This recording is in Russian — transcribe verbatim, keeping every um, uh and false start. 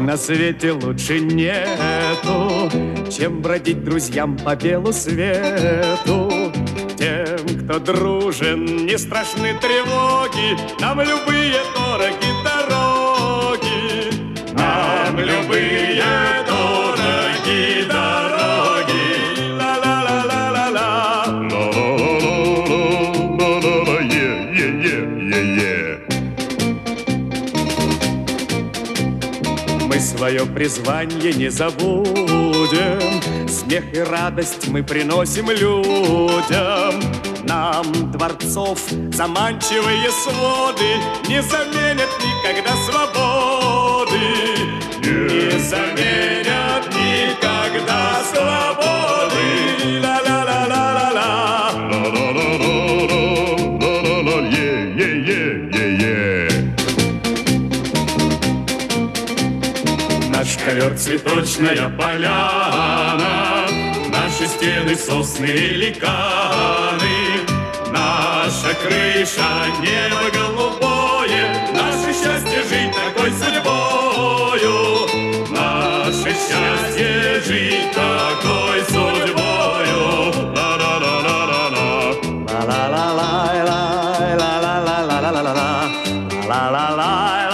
на свете лучше нету, чем бродить друзьям по белу свету. Тем, кто дружен, не страшны тревоги, нам любые дороги дороги. Нам любые дороги дороги. Ла-ла-ла-ла-ла-ла. Ла-ла-ла-ла-ла-ла-ла. Е-е-е-е-е. Мы свое призвание не забудем, смех и радость мы приносим людям. Нам дворцов заманчивые своды не заменят никогда свободы. Не заменят никогда свободы. Ла-ла-ла-ла-ла-ла. Ла-ла-ла-ла-ла-ла-ла. Е-е-е-е-е. Наш ковер цветочная поляна, наши стены сосны великаны, наша крыша небо голубое, наше счастье жить такой судьбою, наше счастье жить такой судьбою. Ла-ла-ла-ла-ла-ла. Ла-ла-ла-ла-ла-ла-ла-ла-ла-ла-ла-ла-ла-ла-ла.